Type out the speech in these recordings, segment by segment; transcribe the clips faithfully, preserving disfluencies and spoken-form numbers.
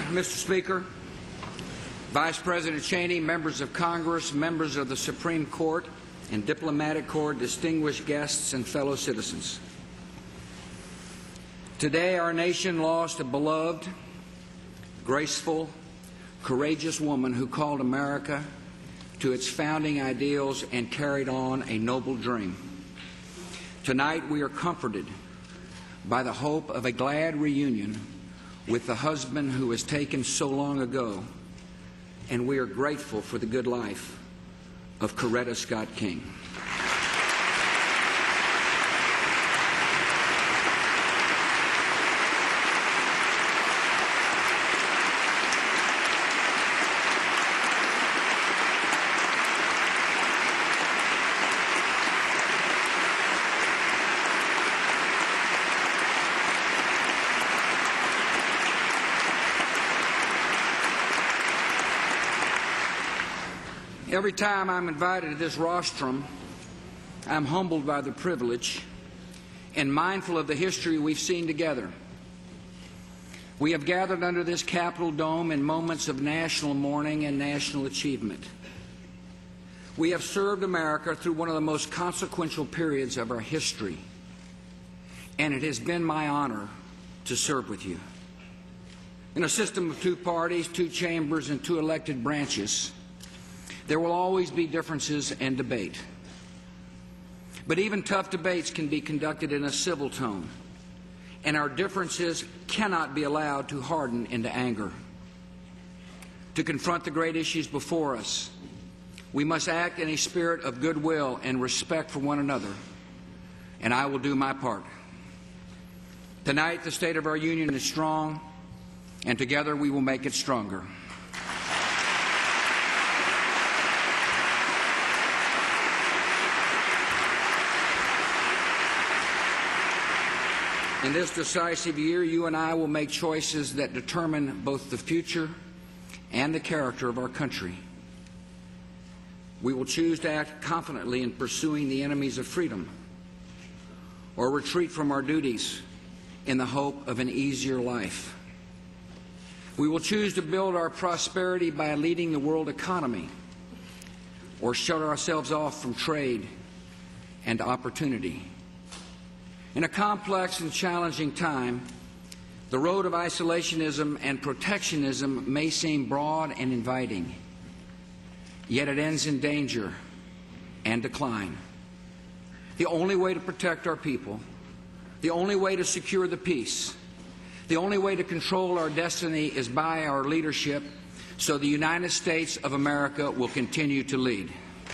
Mister Speaker, Vice President Cheney, members of Congress, members of the Supreme Court and Diplomatic Corps, distinguished guests and fellow citizens. Today our nation lost a beloved, graceful, courageous woman who called America to its founding ideals and carried on a noble dream. Tonight we are comforted by the hope of a glad reunion with the husband who was taken so long ago, and we are grateful for the good life of Coretta Scott King. Every time I'm invited to this rostrum, I'm humbled by the privilege and mindful of the history we've seen together. We have gathered under this Capitol dome in moments of national mourning and national achievement. We have served America through one of the most consequential periods of our history, and it has been my honor to serve with you. In a system of two parties, two chambers, and two elected branches, there will always be differences and debate. But even tough debates can be conducted in a civil tone, and our differences cannot be allowed to harden into anger. To confront the great issues before us, we must act in a spirit of goodwill and respect for one another, and I will do my part. Tonight, the state of our union is strong, and together we will make it stronger. In this decisive year, you and I will make choices that determine both the future and the character of our country. We will choose to act confidently in pursuing the enemies of freedom, or retreat from our duties in the hope of an easier life. We will choose to build our prosperity by leading the world economy, or shut ourselves off from trade and opportunity. In a complex and challenging time, the road of isolationism and protectionism may seem broad and inviting, yet it ends in danger and decline. The only way to protect our people, the only way to secure the peace, the only way to control our destiny is by our leadership, so the United States of America will continue to lead.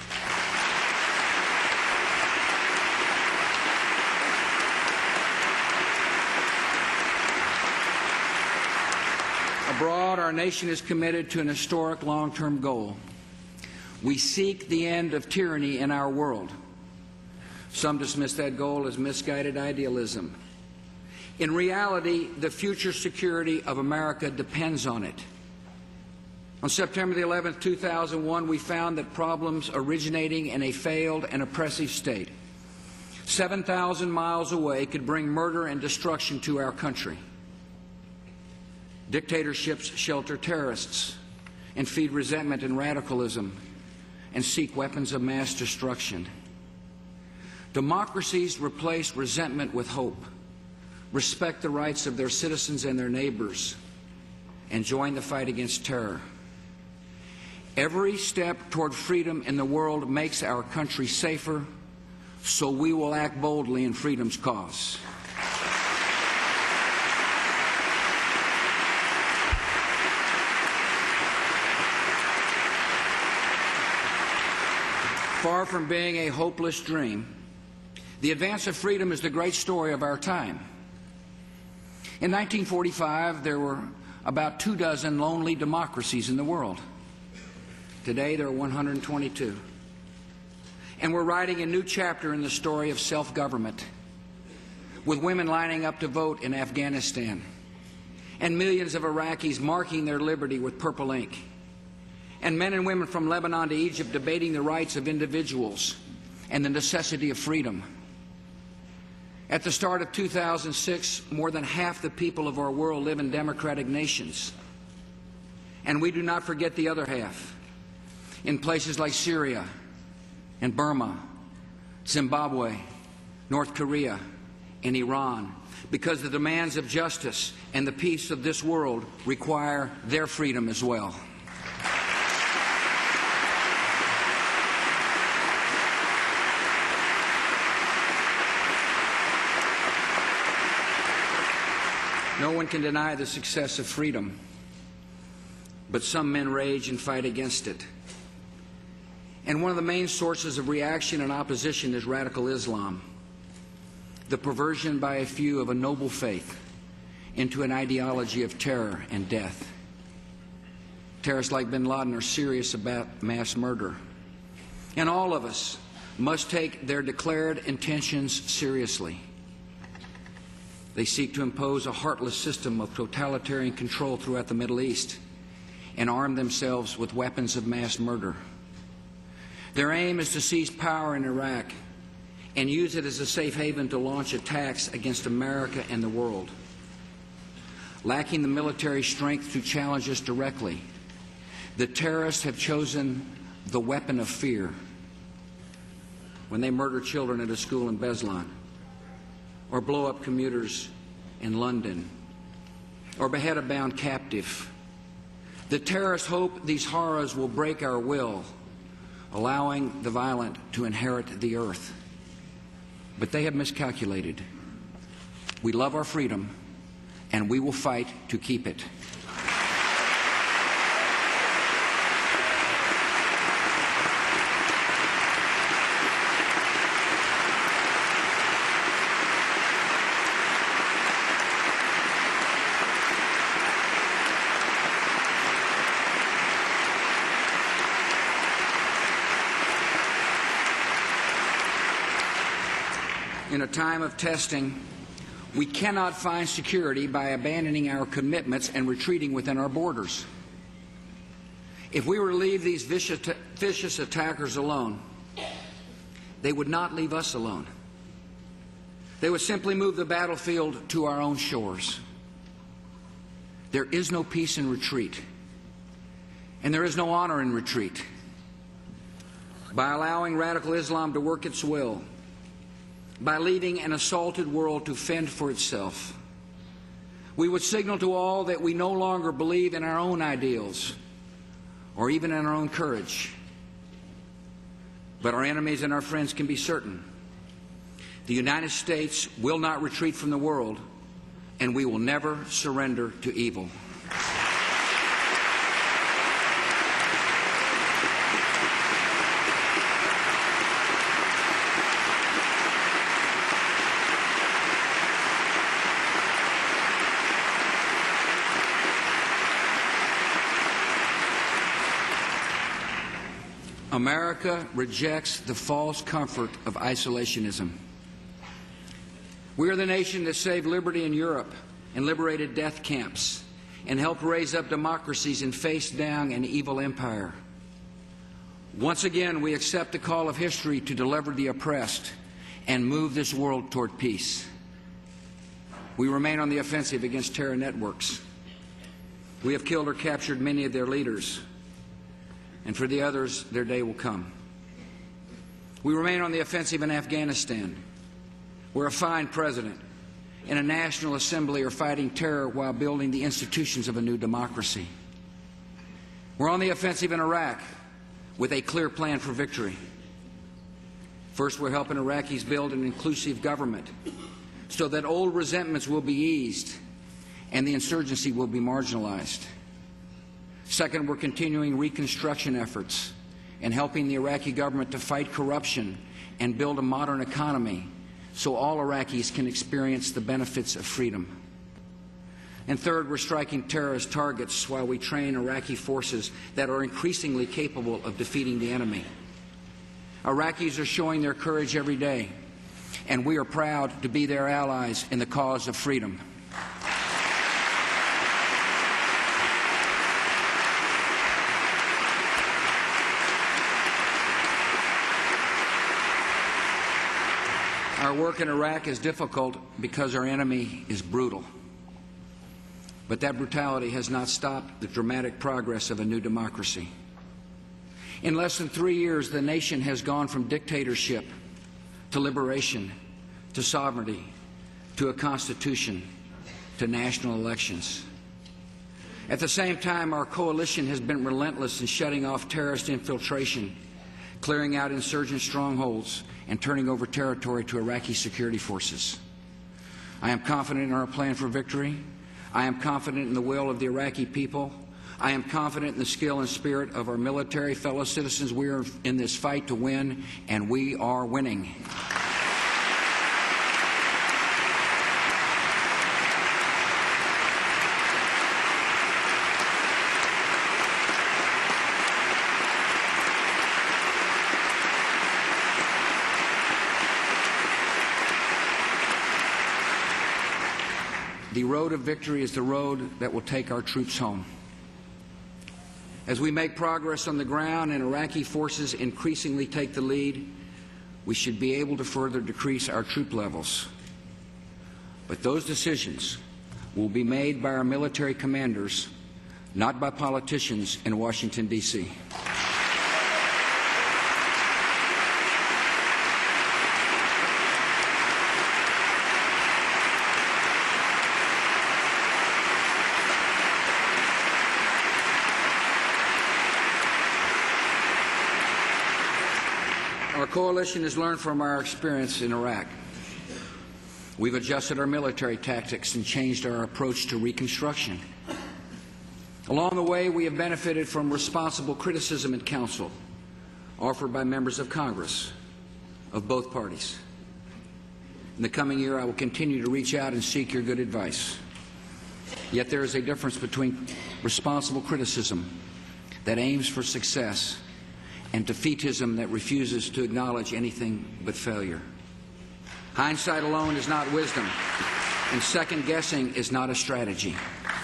Abroad, our nation is committed to an historic long-term goal. We seek the end of tyranny in our world. Some dismiss that goal as misguided idealism. In reality, the future security of America depends on it. On September the eleventh, two thousand one, we found that problems originating in a failed and oppressive state seven thousand miles away could bring murder and destruction to our country. Dictatorships shelter terrorists and feed resentment and radicalism and seek weapons of mass destruction. Democracies replace resentment with hope, respect the rights of their citizens and their neighbors, and join the fight against terror. Every step toward freedom in the world makes our country safer, so we will act boldly in freedom's cause. Far from being a hopeless dream, the advance of freedom is the great story of our time. In nineteen forty-five, there were about two dozen lonely democracies in the world. Today, there are one hundred twenty-two. And we're writing a new chapter in the story of self-government, with women lining up to vote in Afghanistan, and millions of Iraqis marking their liberty with purple ink, and men and women from Lebanon to Egypt debating the rights of individuals and the necessity of freedom. At the start of two thousand six, more than half the people of our world live in democratic nations. And we do not forget the other half in places like Syria and Burma, Zimbabwe, North Korea, and Iran, because the demands of justice and the peace of this world require their freedom as well. No one can deny the success of freedom, but some men rage and fight against it. And one of the main sources of reaction and opposition is radical Islam, the perversion by a few of a noble faith into an ideology of terror and death. Terrorists like bin Laden are serious about mass murder, and all of us must take their declared intentions seriously. They seek to impose a heartless system of totalitarian control throughout the Middle East and arm themselves with weapons of mass murder. Their aim is to seize power in Iraq and use it as a safe haven to launch attacks against America and the world. Lacking the military strength to challenge us directly, the terrorists have chosen the weapon of fear when they murder children at a school in Beslan, or blow up commuters in London, or behead a bound captive. The terrorists hope these horrors will break our will, allowing the violent to inherit the earth. But they have miscalculated. We love our freedom, and we will fight to keep it. In a time of testing, we cannot find security by abandoning our commitments and retreating within our borders. If we were to leave these vicious, vicious attackers alone, they would not leave us alone. They would simply move the battlefield to our own shores. There is no peace in retreat, and there is no honor in retreat. By allowing radical Islam to work its will, by leaving an assaulted world to fend for itself, we would signal to all that we no longer believe in our own ideals or even in our own courage. But our enemies and our friends can be certain. The United States will not retreat from the world, and we will never surrender to evil. America rejects the false comfort of isolationism. We are the nation that saved liberty in Europe and liberated death camps and helped raise up democracies and face down an evil empire. Once again, we accept the call of history to deliver the oppressed and move this world toward peace. We remain on the offensive against terror networks. We have killed or captured many of their leaders, and for the others, their day will come. We remain on the offensive in Afghanistan, where a fine president and a National Assembly are fighting terror while building the institutions of a new democracy. We're on the offensive in Iraq with a clear plan for victory. First, we're helping Iraqis build an inclusive government so that old resentments will be eased and the insurgency will be marginalized. Second, we're continuing reconstruction efforts and helping the Iraqi government to fight corruption and build a modern economy so all Iraqis can experience the benefits of freedom. And third, we're striking terrorist targets while we train Iraqi forces that are increasingly capable of defeating the enemy. Iraqis are showing their courage every day, and we are proud to be their allies in the cause of freedom. Our work in Iraq is difficult because our enemy is brutal. But that brutality has not stopped the dramatic progress of a new democracy. In less than three years, the nation has gone from dictatorship to liberation, to sovereignty, to a constitution, to national elections. At the same time, our coalition has been relentless in shutting off terrorist infiltration, clearing out insurgent strongholds, and turning over territory to Iraqi security forces. I am confident in our plan for victory. I am confident in the will of the Iraqi people. I am confident in the skill and spirit of our military fellow citizens. We are in this fight to win, and we are winning. The road of victory is the road that will take our troops home. As we make progress on the ground and Iraqi forces increasingly take the lead, we should be able to further decrease our troop levels. But those decisions will be made by our military commanders, not by politicians in Washington, D C Our coalition has learned from our experience in Iraq. We've adjusted our military tactics and changed our approach to reconstruction. Along the way, we have benefited from responsible criticism and counsel offered by members of Congress of both parties. In the coming year, I will continue to reach out and seek your good advice. Yet there is a difference between responsible criticism that aims for success and defeatism that refuses to acknowledge anything but failure. Hindsight alone is not wisdom, and second-guessing is not a strategy.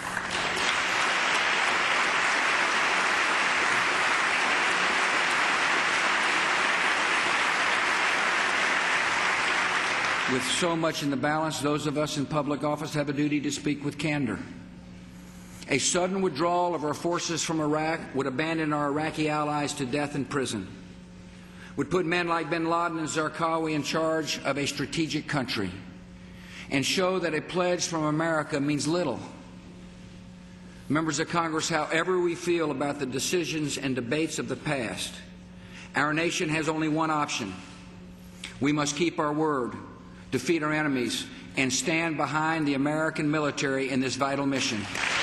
With so much in the balance, those of us in public office have a duty to speak with candor. A sudden withdrawal of our forces from Iraq would abandon our Iraqi allies to death in prison, would put men like bin Laden and Zarqawi in charge of a strategic country, and show that a pledge from America means little. Members of Congress, however we feel about the decisions and debates of the past, our nation has only one option. We must keep our word, defeat our enemies, and stand behind the American military in this vital mission.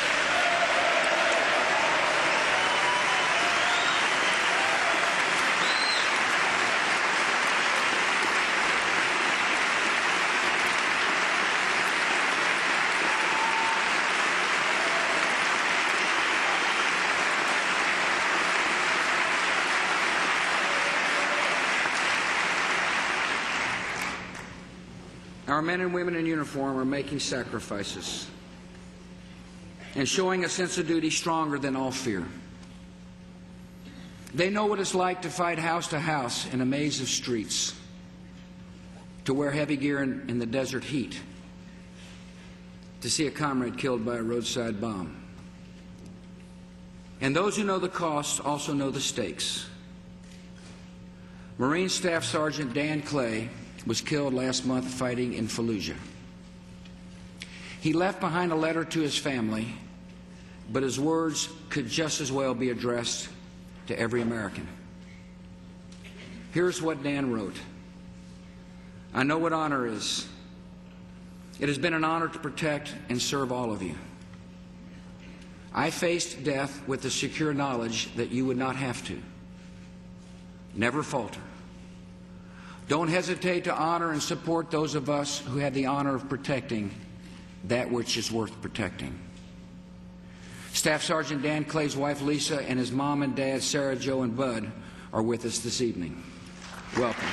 Our men and women in uniform are making sacrifices and showing a sense of duty stronger than all fear. They know what it's like to fight house to house in a maze of streets, to wear heavy gear in, in the desert heat, to see a comrade killed by a roadside bomb. And those who know the cost also know the stakes. Marine Staff Sergeant Dan Clay was killed last month fighting in Fallujah. He left behind a letter to his family, but his words could just as well be addressed to every American. Here's what Dan wrote. I know what honor is. It has been an honor to protect and serve all of you. I faced death with the secure knowledge that you would not have to. Never falter. Don't hesitate to honor and support those of us who have the honor of protecting that which is worth protecting. Staff Sergeant Dan Clay's wife Lisa and his mom and dad Sarah, Joe, and Bud are with us this evening. Welcome.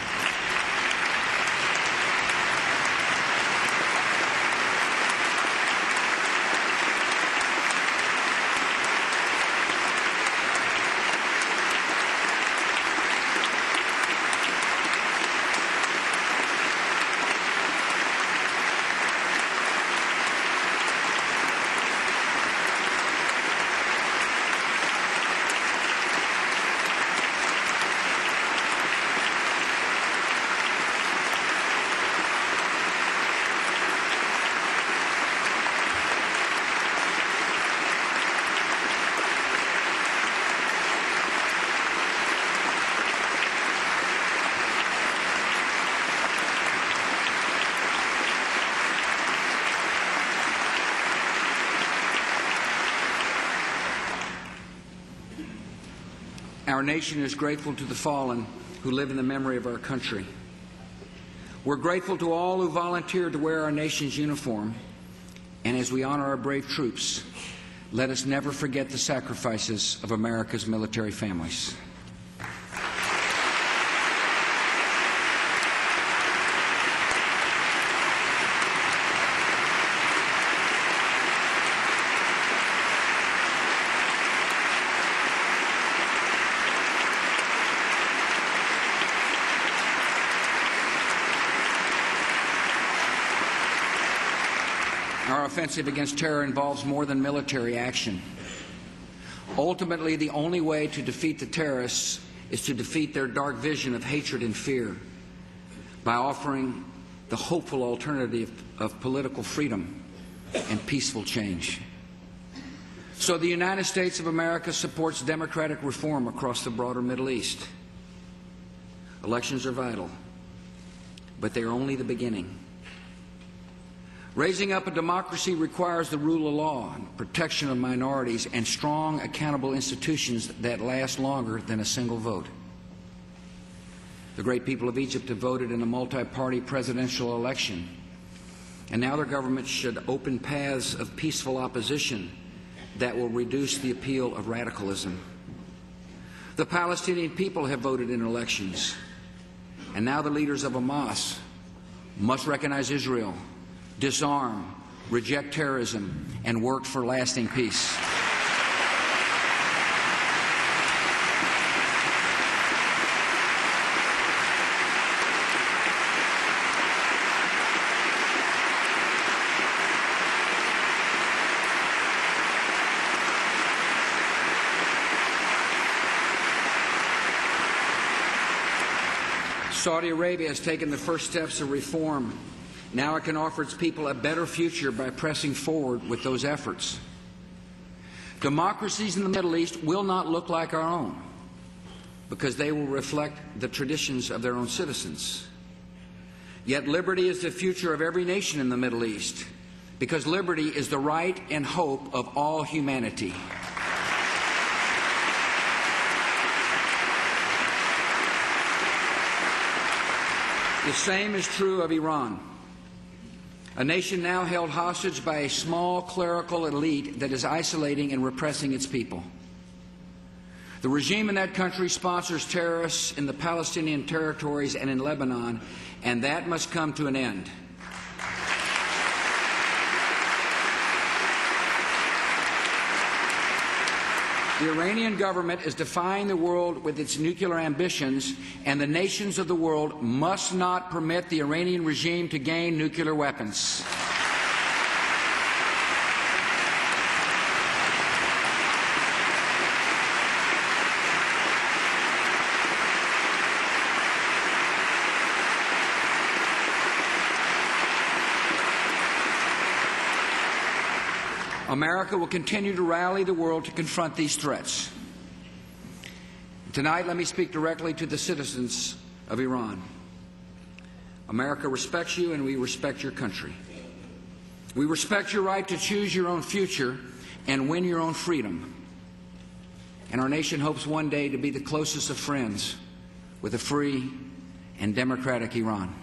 our nation is grateful to the fallen who live in the memory of our country. We're grateful to all who volunteered to wear our nation's uniform, and as we honor our brave troops, let us never forget the sacrifices of America's military families. Our offensive against terror involves more than military action. Ultimately, the only way to defeat the terrorists is to defeat their dark vision of hatred and fear by offering the hopeful alternative of political freedom and peaceful change. So the United States of America supports democratic reform across the broader Middle East. Elections are vital, but they are only the beginning. Raising up a democracy requires the rule of law, protection of minorities, and strong, accountable institutions that last longer than a single vote. The great people of Egypt have voted in a multi-party presidential election, and now their government should open paths of peaceful opposition that will reduce the appeal of radicalism. The Palestinian people have voted in elections, and now the leaders of Hamas must recognize Israel, disarm, reject terrorism, and work for lasting peace. Saudi Arabia has taken the first steps of reform. Now it can offer its people a better future by pressing forward with those efforts. Democracies in the Middle East will not look like our own because they will reflect the traditions of their own citizens. Yet liberty is the future of every nation in the Middle East because liberty is the right and hope of all humanity. The same is true of Iran, a nation now held hostage by a small clerical elite that is isolating and repressing its people. The regime in that country sponsors terrorists in the Palestinian territories and in Lebanon, and that must come to an end. The Iranian government is defying the world with its nuclear ambitions, and the nations of the world must not permit the Iranian regime to gain nuclear weapons. America will continue to rally the world to confront these threats. Tonight, let me speak directly to the citizens of Iran. America respects you, and we respect your country. We respect your right to choose your own future and win your own freedom. And our nation hopes one day to be the closest of friends with a free and democratic Iran.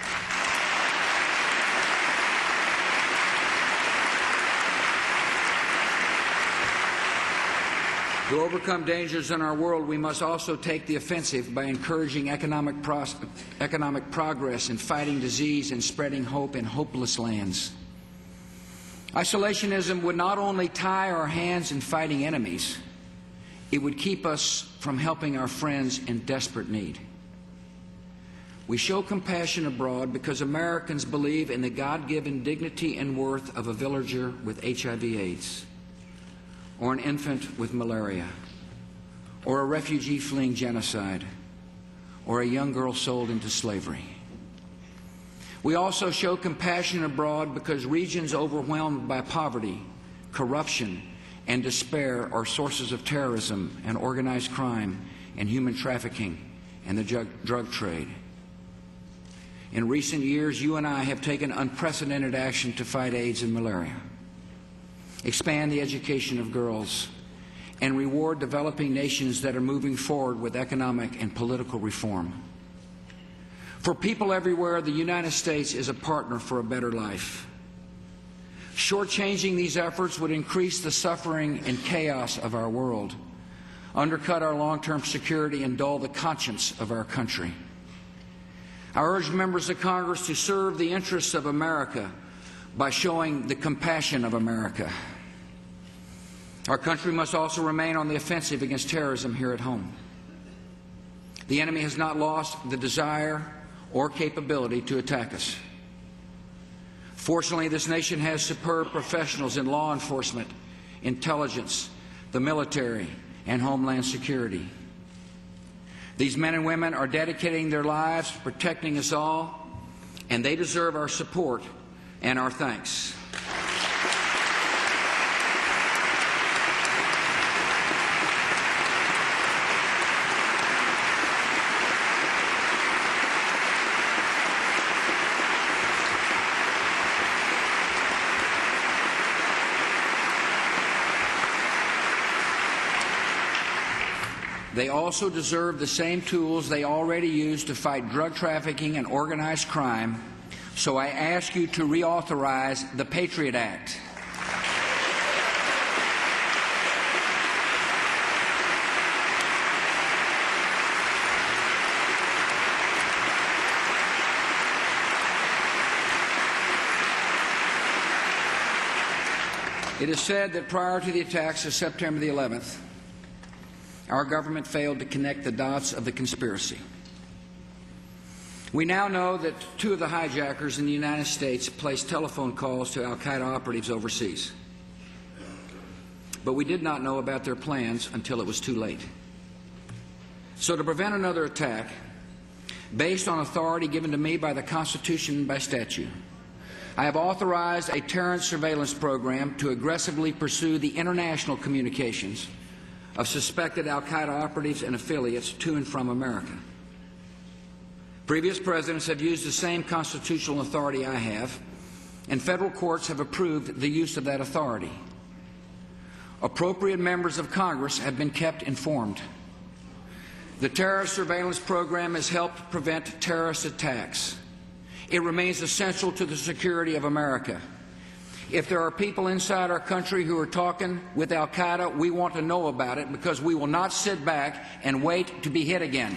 To overcome dangers in our world, we must also take the offensive by encouraging economic, pros economic progress and fighting disease and spreading hope in hopeless lands. Isolationism would not only tie our hands in fighting enemies, it would keep us from helping our friends in desperate need. We show compassion abroad because Americans believe in the God-given dignity and worth of a villager with H I V AIDS, or an infant with malaria, or a refugee fleeing genocide, or a young girl sold into slavery. We also show compassion abroad because regions overwhelmed by poverty, corruption, and despair are sources of terrorism and organized crime and human trafficking and the drug, drug trade. In recent years, you and I have taken unprecedented action to fight AIDS and malaria, expand the education of girls, and reward developing nations that are moving forward with economic and political reform. For people everywhere, the United States is a partner for a better life. Shortchanging these efforts would increase the suffering and chaos of our world, undercut our long-term security, and dull the conscience of our country. I urge members of Congress to serve the interests of America by showing the compassion of America. Our country must also remain on the offensive against terrorism here at home. The enemy has not lost the desire or capability to attack us. Fortunately, this nation has superb professionals in law enforcement, intelligence, the military, and homeland security. These men and women are dedicating their lives to protecting us all, and they deserve our support and our thanks. They also deserve the same tools they already use to fight drug trafficking and organized crime, so I ask you to reauthorize the Patriot Act. It is said that prior to the attacks of September the eleventh, our government failed to connect the dots of the conspiracy. We now know that two of the hijackers in the United States placed telephone calls to al-Qaeda operatives overseas. But we did not know about their plans until it was too late. So to prevent another attack, based on authority given to me by the Constitution and by statute, I have authorized a terrorist surveillance program to aggressively pursue the international communications of suspected al-Qaeda operatives and affiliates to and from America. Previous presidents have used the same constitutional authority I have, and federal courts have approved the use of that authority. Appropriate members of Congress have been kept informed. The terrorist surveillance program has helped prevent terrorist attacks. It remains essential to the security of America. If there are people inside our country who are talking with al-Qaeda, we want to know about it, because we will not sit back and wait to be hit again.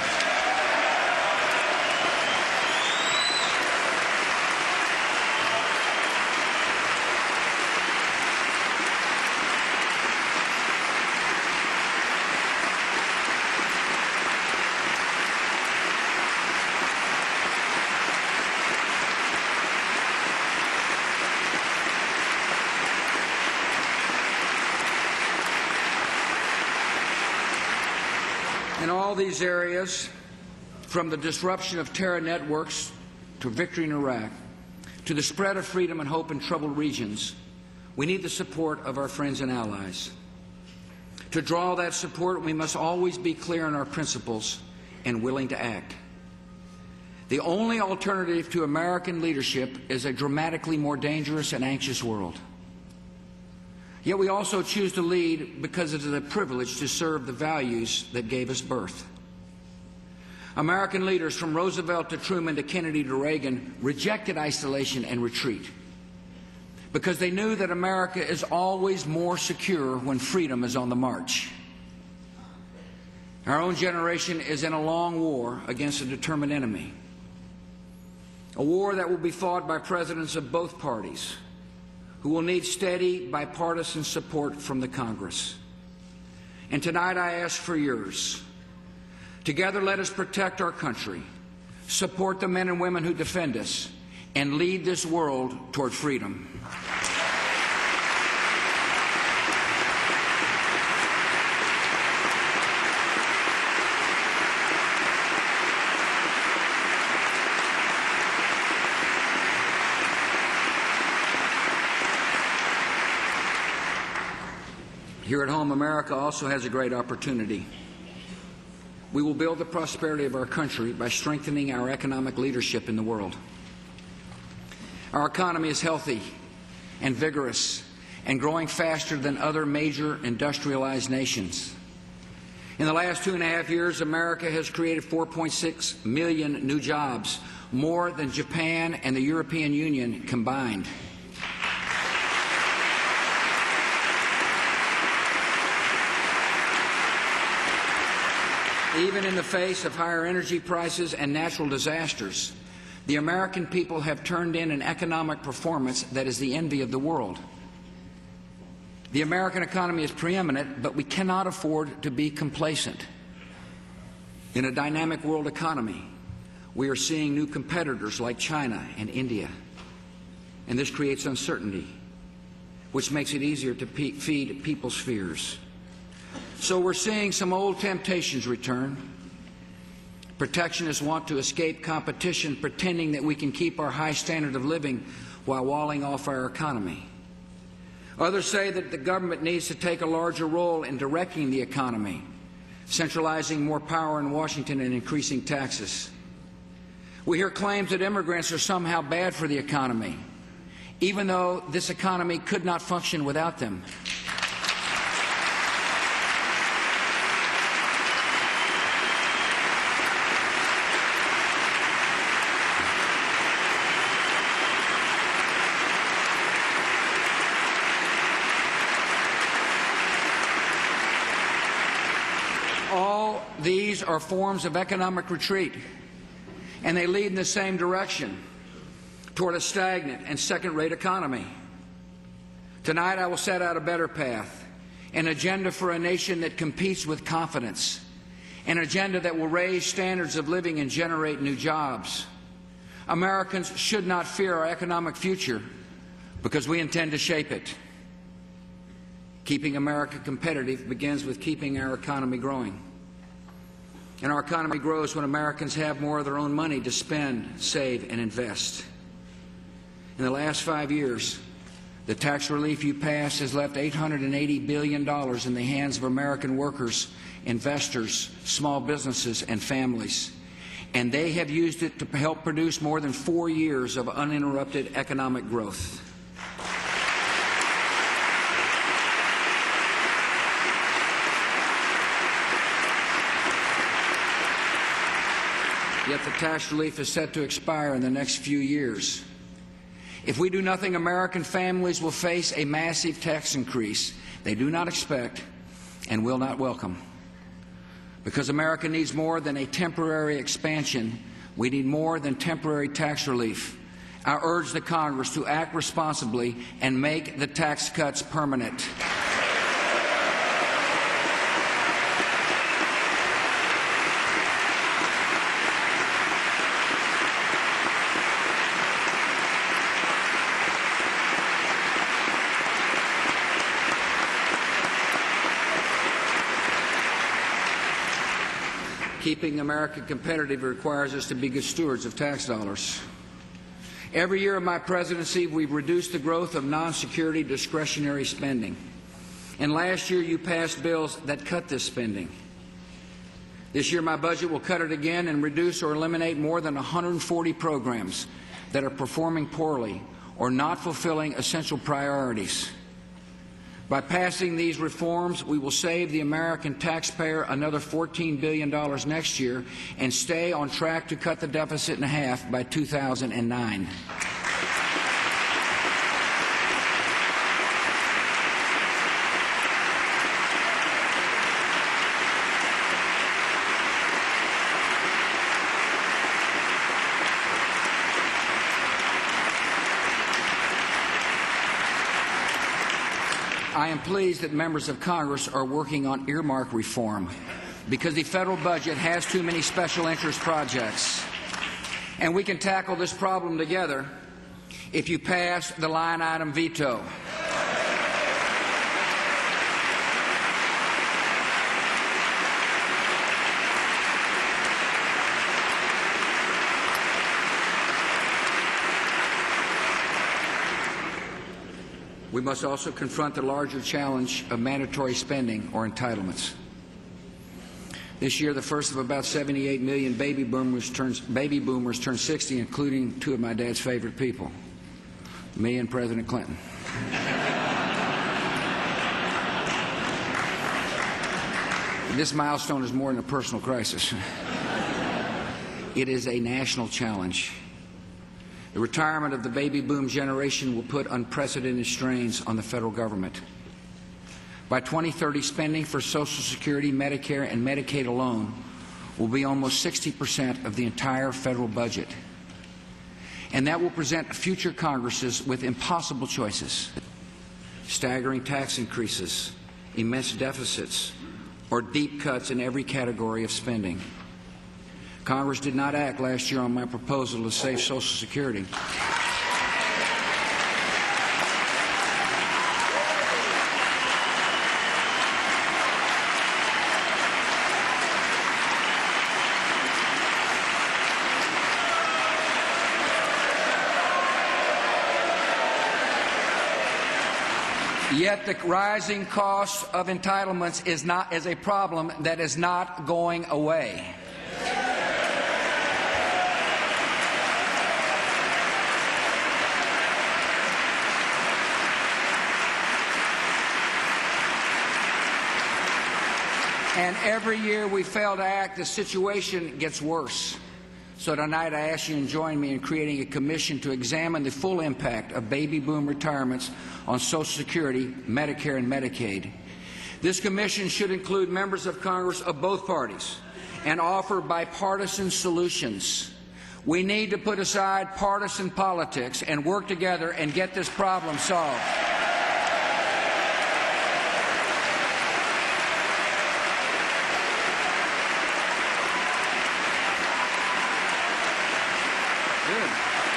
In all these areas, from the disruption of terror networks to victory in Iraq, to the spread of freedom and hope in troubled regions, we need the support of our friends and allies. To draw that support, we must always be clear in our principles and willing to act. The only alternative to American leadership is a dramatically more dangerous and anxious world. Yet we also choose to lead because it is a privilege to serve the values that gave us birth. American leaders, from Roosevelt to Truman to Kennedy to Reagan, rejected isolation and retreat because they knew that America is always more secure when freedom is on the march. Our own generation is in a long war against a determined enemy, a war that will be fought by presidents of both parties, who will need steady bipartisan support from the Congress. And tonight I ask for yours. Together let us protect our country, support the men and women who defend us, and lead this world toward freedom. Here at home, America also has a great opportunity. We will build the prosperity of our country by strengthening our economic leadership in the world. Our economy is healthy and vigorous, and growing faster than other major industrialized nations. In the last two and a half years, America has created four point six million new jobs, more than Japan and the European Union combined. Even in the face of higher energy prices and natural disasters, the American people have turned in an economic performance that is the envy of the world. The American economy is preeminent, but we cannot afford to be complacent. In a dynamic world economy, we are seeing new competitors like China and India, and this creates uncertainty, which makes it easier to pe- feed people's fears. So we're seeing some old temptations return. Protectionists want to escape competition, pretending that we can keep our high standard of living while walling off our economy. Others say that the government needs to take a larger role in directing the economy, centralizing more power in Washington and increasing taxes. We hear claims that immigrants are somehow bad for the economy, even though this economy could not function without them. All these are forms of economic retreat, and they lead in the same direction, toward a stagnant and second-rate economy. Tonight I will set out a better path, an agenda for a nation that competes with confidence, an agenda that will raise standards of living and generate new jobs. Americans should not fear our economic future because we intend to shape it. Keeping America competitive begins with keeping our economy growing. And our economy grows when Americans have more of their own money to spend, save, and invest. In the last five years, the tax relief you passed has left eight hundred eighty billion dollars in the hands of American workers, investors, small businesses, and families. And they have used it to help produce more than four years of uninterrupted economic growth. Yet the tax relief is set to expire in the next few years. If we do nothing, American families will face a massive tax increase they do not expect and will not welcome. Because America needs more than a temporary expansion, we need more than temporary tax relief. I urge the Congress to act responsibly and make the tax cuts permanent. Keeping America competitive requires us to be good stewards of tax dollars. Every year of my presidency, we've reduced the growth of non-security discretionary spending. And last year, you passed bills that cut this spending. This year, my budget will cut it again and reduce or eliminate more than one hundred forty programs that are performing poorly or not fulfilling essential priorities. By passing these reforms, we will save the American taxpayer another fourteen billion dollars next year and stay on track to cut the deficit in half by two thousand nine. I am pleased that members of Congress are working on earmark reform because the federal budget has too many special interest projects. And we can tackle this problem together if you pass the line item veto. We must also confront the larger challenge of mandatory spending or entitlements. This year, the first of about seventy-eight million baby boomers turns baby boomers turn sixty, including two of my dad's favorite people, me and President Clinton. This milestone is more than a personal crisis. It is a national challenge. The retirement of the baby boom generation will put unprecedented strains on the federal government. By twenty thirty, spending for Social Security, Medicare, and Medicaid alone will be almost sixty percent of the entire federal budget. And that will present future Congresses with impossible choices: staggering tax increases, immense deficits, or deep cuts in every category of spending. Congress did not act last year on my proposal to save Social Security. Yet the rising cost of entitlements is not is a problem that is not going away. And every year we fail to act, the situation gets worse. So tonight I ask you to join me in creating a commission to examine the full impact of baby boom retirements on Social Security, Medicare, and Medicaid. This commission should include members of Congress of both parties and offer bipartisan solutions. We need to put aside partisan politics and work together and get this problem solved. Good.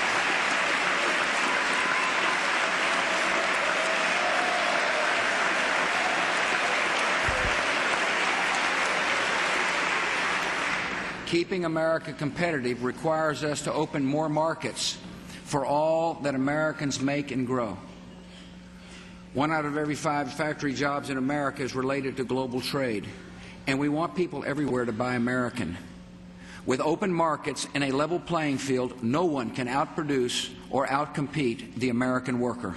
Keeping America competitive requires us to open more markets for all that Americans make and grow. One out of every five factory jobs in America is related to global trade, and we want people everywhere to buy American. With open markets and a level playing field, no one can outproduce or outcompete the American worker.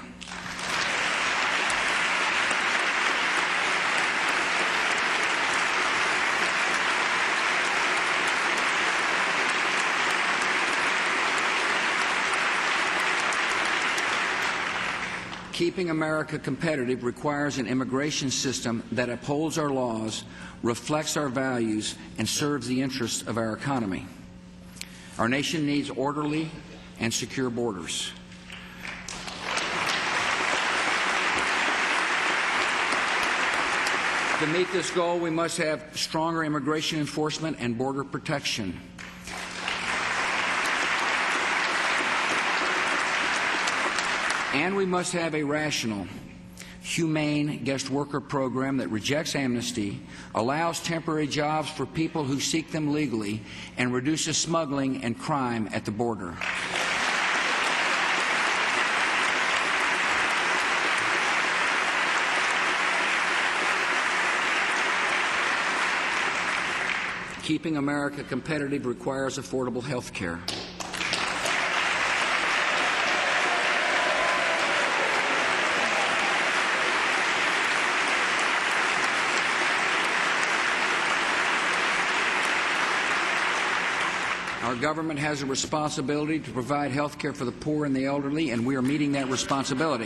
Keeping America competitive requires an immigration system that upholds our laws, reflects our values, and serves the interests of our economy. Our nation needs orderly and secure borders. To meet this goal, we must have stronger immigration enforcement and border protection. And we must have a rational, humane guest worker program that rejects amnesty, allows temporary jobs for people who seek them legally, and reduces smuggling and crime at the border. Keeping America competitive requires affordable health care. Our government has a responsibility to provide health care for the poor and the elderly, and we are meeting that responsibility.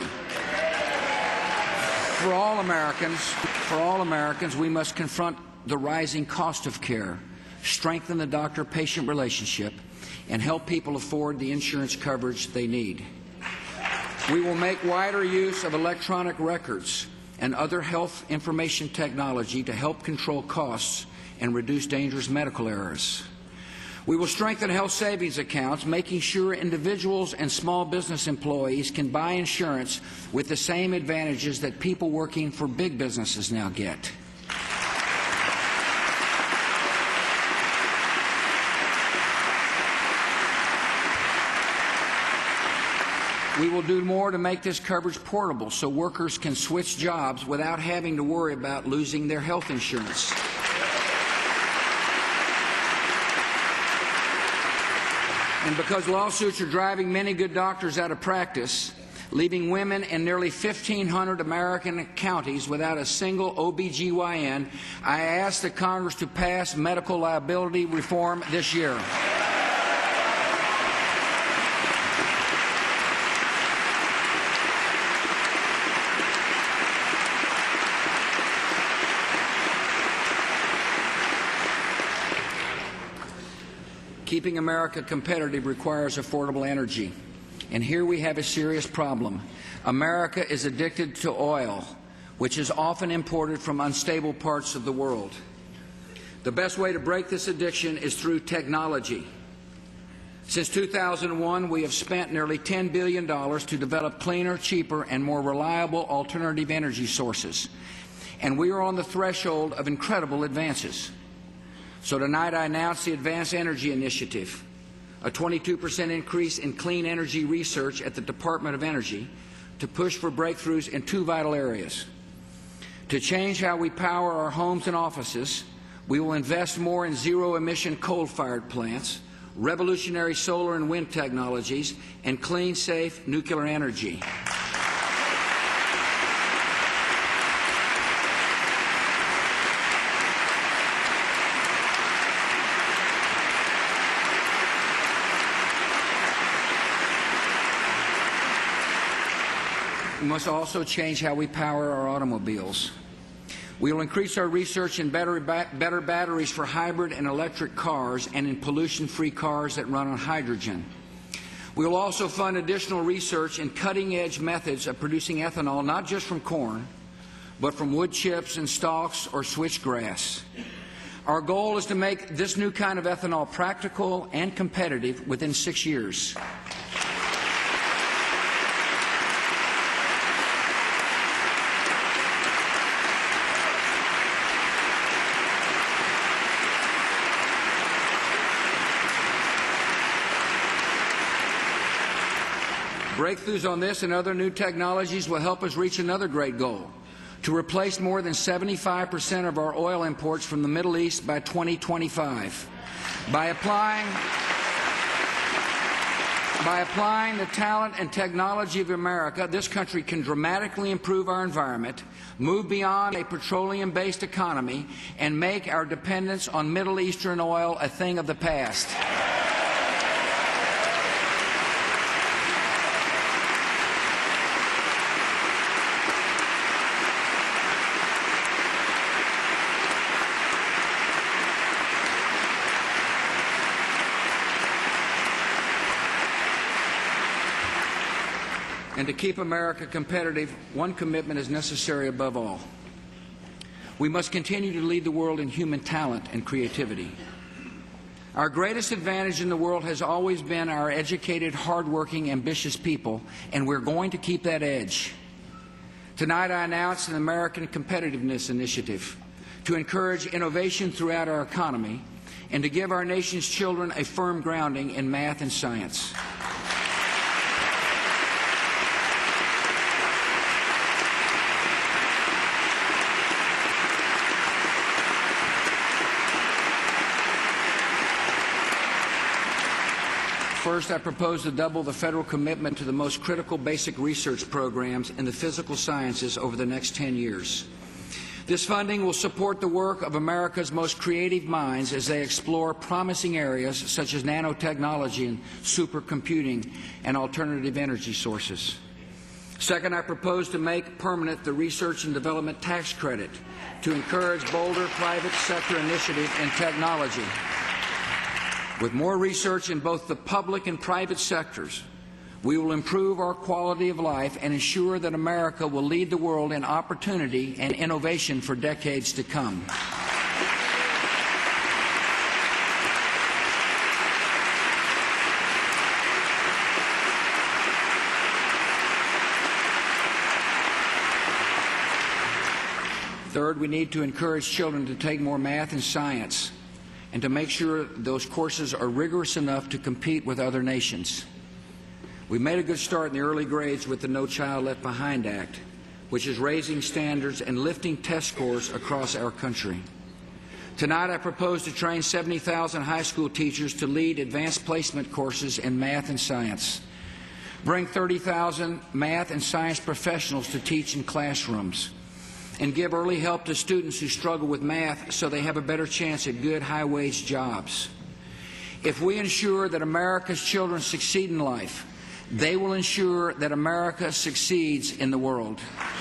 For all Americans, for all Americans, we must confront the rising cost of care, strengthen the doctor-patient relationship, and help people afford the insurance coverage they need. We will make wider use of electronic records and other health information technology to help control costs and reduce dangerous medical errors. We will strengthen health savings accounts, making sure individuals and small business employees can buy insurance with the same advantages that people working for big businesses now get. We will do more to make this coverage portable so workers can switch jobs without having to worry about losing their health insurance. And because lawsuits are driving many good doctors out of practice, leaving women in nearly fifteen hundred American counties without a single O B G Y N, I ask the Congress to pass medical liability reform this year. Keeping America competitive requires affordable energy. And here we have a serious problem. America is addicted to oil, which is often imported from unstable parts of the world. The best way to break this addiction is through technology. Since two thousand one, we have spent nearly ten billion dollars to develop cleaner, cheaper, and more reliable alternative energy sources. And we are on the threshold of incredible advances. So tonight I announce the Advanced Energy Initiative, a twenty-two percent increase in clean energy research at the Department of Energy to push for breakthroughs in two vital areas. To change how we power our homes and offices, we will invest more in zero-emission coal-fired plants, revolutionary solar and wind technologies, and clean, safe nuclear energy. We must also change how we power our automobiles. We will increase our research in better, ba better batteries for hybrid and electric cars and in pollution-free cars that run on hydrogen. We will also fund additional research in cutting-edge methods of producing ethanol, not just from corn, but from wood chips and stalks or switchgrass. Our goal is to make this new kind of ethanol practical and competitive within six years. Breakthroughs on this and other new technologies will help us reach another great goal, to replace more than seventy-five percent of our oil imports from the Middle East by twenty twenty-five. By applying, by applying the talent and technology of America, this country can dramatically improve our environment, move beyond a petroleum-based economy, and make our dependence on Middle Eastern oil a thing of the past. And to keep America competitive, one commitment is necessary above all. We must continue to lead the world in human talent and creativity. Our greatest advantage in the world has always been our educated, hardworking, ambitious people, and we're going to keep that edge. Tonight I announce an American Competitiveness Initiative to encourage innovation throughout our economy and to give our nation's children a firm grounding in math and science. First, I propose to double the federal commitment to the most critical basic research programs in the physical sciences over the next ten years. This funding will support the work of America's most creative minds as they explore promising areas such as nanotechnology and supercomputing and alternative energy sources. Second, I propose to make permanent the Research and Development Tax Credit to encourage bolder private sector initiative in technology. With more research in both the public and private sectors, we will improve our quality of life and ensure that America will lead the world in opportunity and innovation for decades to come. Third, we need to encourage children to take more math and science, and to make sure those courses are rigorous enough to compete with other nations. We made a good start in the early grades with the No Child Left Behind Act, which is raising standards and lifting test scores across our country. Tonight I propose to train seventy thousand high school teachers to lead advanced placement courses in math and science. bring thirty thousand math and science professionals to teach in classrooms, and give early help to students who struggle with math so they have a better chance at good, high-wage jobs. If we ensure that America's children succeed in life, they will ensure that America succeeds in the world.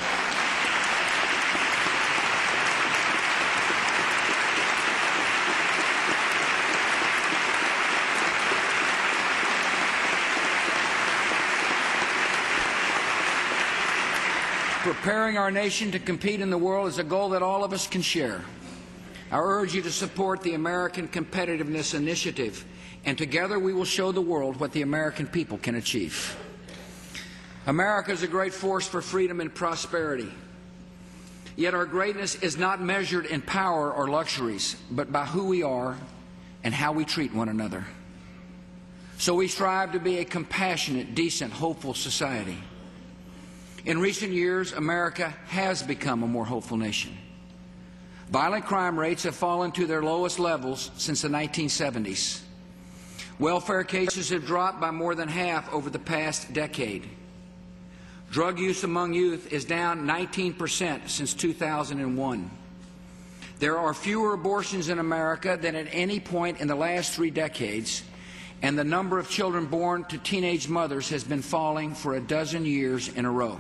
Preparing our nation to compete in the world is a goal that all of us can share. I urge you to support the American Competitiveness Initiative, and together we will show the world what the American people can achieve. America is a great force for freedom and prosperity. Yet our greatness is not measured in power or luxuries, but by who we are and how we treat one another. So we strive to be a compassionate, decent, hopeful society. In recent years, America has become a more hopeful nation. Violent crime rates have fallen to their lowest levels since the nineteen seventies. Welfare cases have dropped by more than half over the past decade. Drug use among youth is down nineteen percent since two thousand one. There are fewer abortions in America than at any point in the last three decades, and the number of children born to teenage mothers has been falling for a dozen years in a row.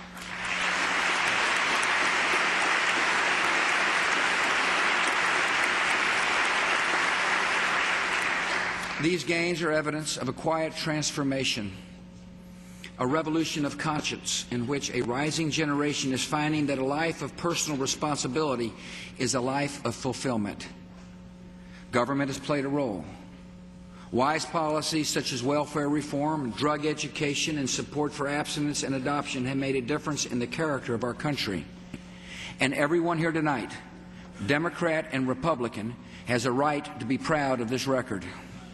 These gains are evidence of a quiet transformation, a revolution of conscience in which a rising generation is finding that a life of personal responsibility is a life of fulfillment. Government has played a role. Wise policies such as welfare reform, drug education, and support for abstinence and adoption have made a difference in the character of our country. And everyone here tonight, Democrat and Republican, has a right to be proud of this record.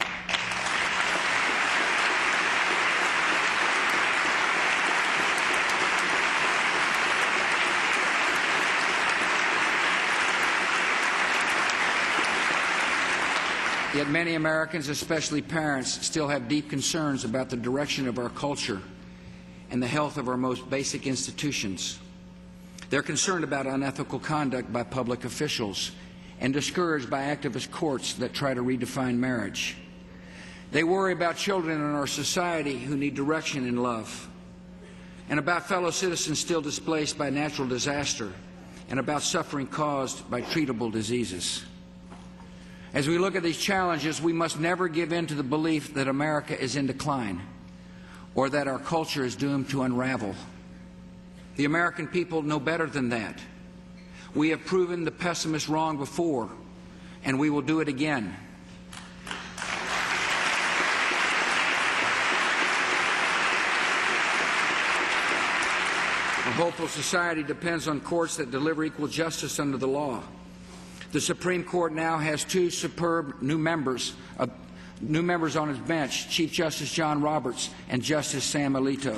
Yet many Americans, especially parents, still have deep concerns about the direction of our culture and the health of our most basic institutions. They're concerned about unethical conduct by public officials and discouraged by activist courts that try to redefine marriage. They worry about children in our society who need direction and love, and about fellow citizens still displaced by natural disaster, and about suffering caused by treatable diseases. As we look at these challenges, we must never give in to the belief that America is in decline or that our culture is doomed to unravel. The American people know better than that. We have proven the pessimists wrong before, and we will do it again. A hopeful society depends on courts that deliver equal justice under the law. The Supreme Court now has two superb new members, uh, new members on its bench, Chief Justice John Roberts and Justice Sam Alito.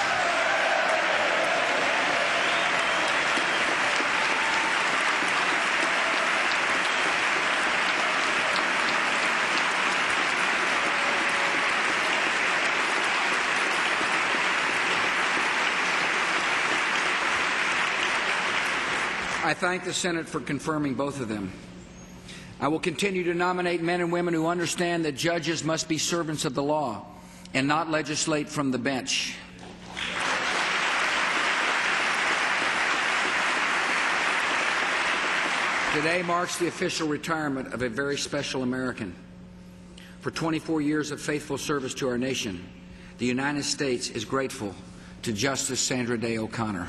I thank the Senate for confirming both of them. I will continue to nominate men and women who understand that judges must be servants of the law and not legislate from the bench. Today marks the official retirement of a very special American. For twenty-four years of faithful service to our nation, the United States is grateful to Justice Sandra Day O'Connor.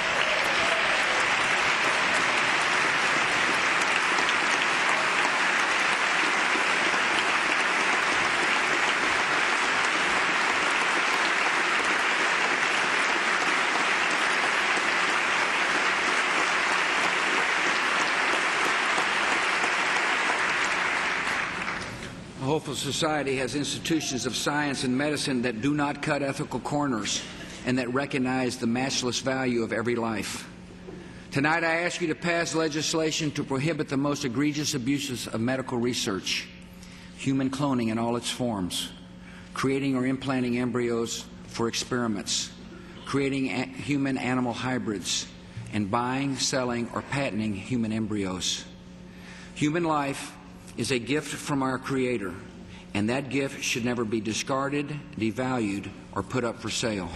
A hopeful society has institutions of science and medicine that do not cut ethical corners and that recognize the matchless value of every life. Tonight I ask you to pass legislation to prohibit the most egregious abuses of medical research, human cloning in all its forms, creating or implanting embryos for experiments, creating human-animal hybrids, and buying, selling, or patenting human embryos. Human life is a gift from our Creator, and that gift should never be discarded, devalued, or put up for sale.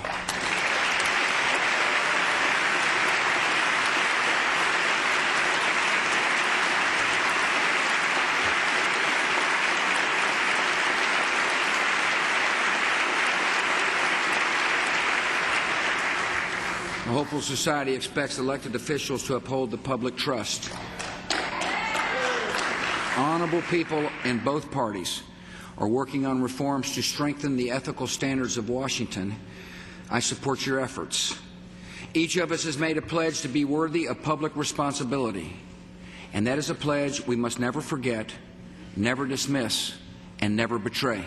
A hopeful society expects elected officials to uphold the public trust. Honorable people in both parties are working on reforms to strengthen the ethical standards of Washington. I support your efforts. Each of us has made a pledge to be worthy of public responsibility, and that is a pledge we must never forget, never dismiss, and never betray.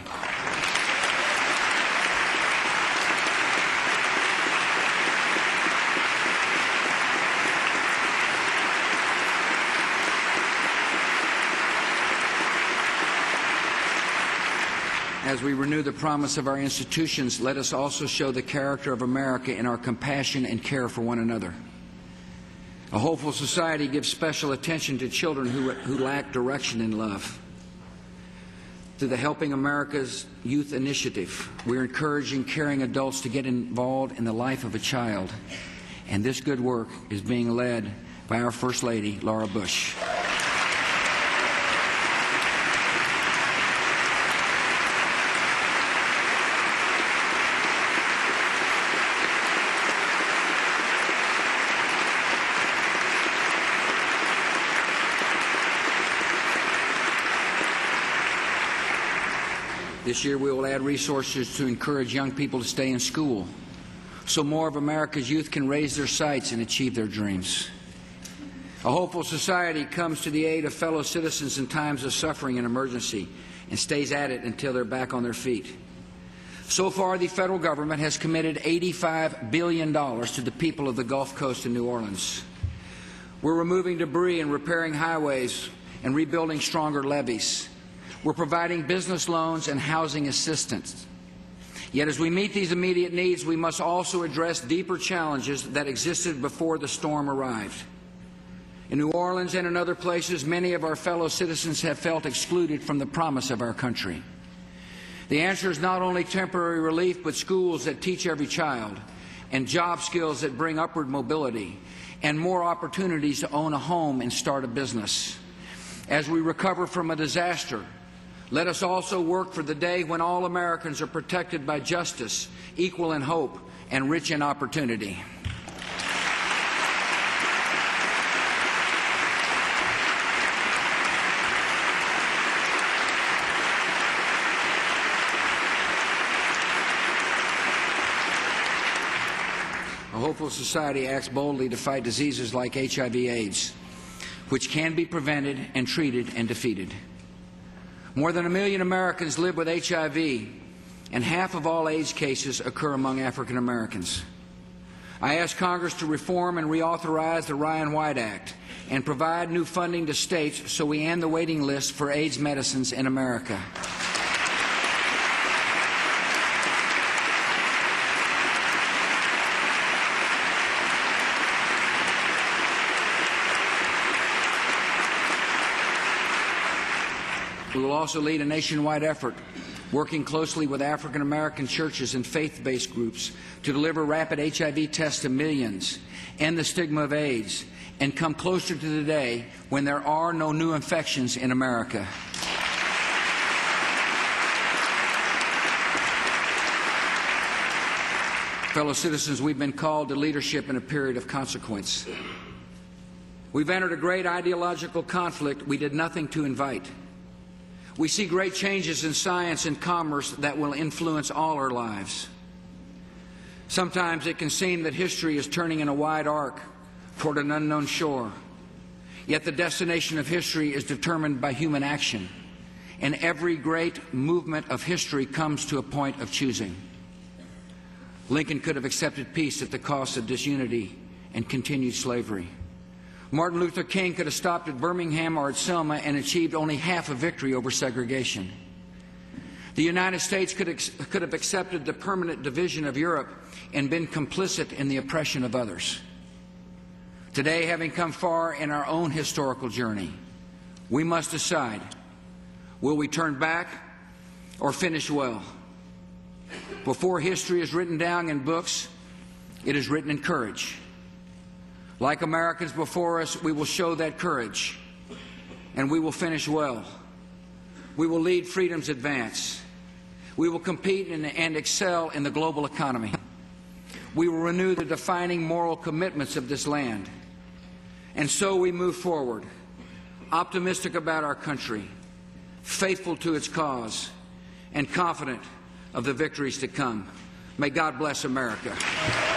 As we renew the promise of our institutions, let us also show the character of America in our compassion and care for one another. A hopeful society gives special attention to children who, who lack direction and love. Through the Helping America's Youth Initiative, we're encouraging caring adults to get involved in the life of a child. And this good work is being led by our First Lady, Laura Bush. This year we will add resources to encourage young people to stay in school so more of America's youth can raise their sights and achieve their dreams. A hopeful society comes to the aid of fellow citizens in times of suffering and emergency and stays at it until they're back on their feet. So far, the federal government has committed eighty-five billion dollars to the people of the Gulf Coast and New Orleans. We're removing debris and repairing highways and rebuilding stronger levees. We're providing business loans and housing assistance. Yet as we meet these immediate needs, we must also address deeper challenges that existed before the storm arrived. In New Orleans and in other places, many of our fellow citizens have felt excluded from the promise of our country. The answer is not only temporary relief, but schools that teach every child, and job skills that bring upward mobility, and more opportunities to own a home and start a business. As we recover from a disaster, let us also work for the day when all Americans are protected by justice, equal in hope, and rich in opportunity. A hopeful society acts boldly to fight diseases like H I V AIDS, which can be prevented and treated and defeated. More than a million Americans live with H I V, and half of all AIDS cases occur among African Americans. I ask Congress to reform and reauthorize the Ryan White Act and provide new funding to states so we end the waiting list for AIDS medicines in America. We will also lead a nationwide effort working closely with African American churches and faith-based groups to deliver rapid H I V tests to millions, end the stigma of AIDS, and come closer to the day when there are no new infections in America. Fellow citizens, we've been called to leadership in a period of consequence. We've entered a great ideological conflict we did nothing to invite. We see great changes in science and commerce that will influence all our lives. Sometimes it can seem that history is turning in a wide arc toward an unknown shore. Yet the destination of history is determined by human action, and every great movement of history comes to a point of choosing. Lincoln could have accepted peace at the cost of disunity and continued slavery. Martin Luther King could have stopped at Birmingham or at Selma and achieved only half a victory over segregation. The United States could, ex could have accepted the permanent division of Europe and been complicit in the oppression of others. Today, having come far in our own historical journey, we must decide, will we turn back or finish well? Before history is written down in books, it is written in courage. Like Americans before us, we will show that courage, and we will finish well. We will lead freedom's advance. We will compete and, and excel in the global economy. We will renew the defining moral commitments of this land. And so we move forward, optimistic about our country, faithful to its cause, and confident of the victories to come. May God bless America.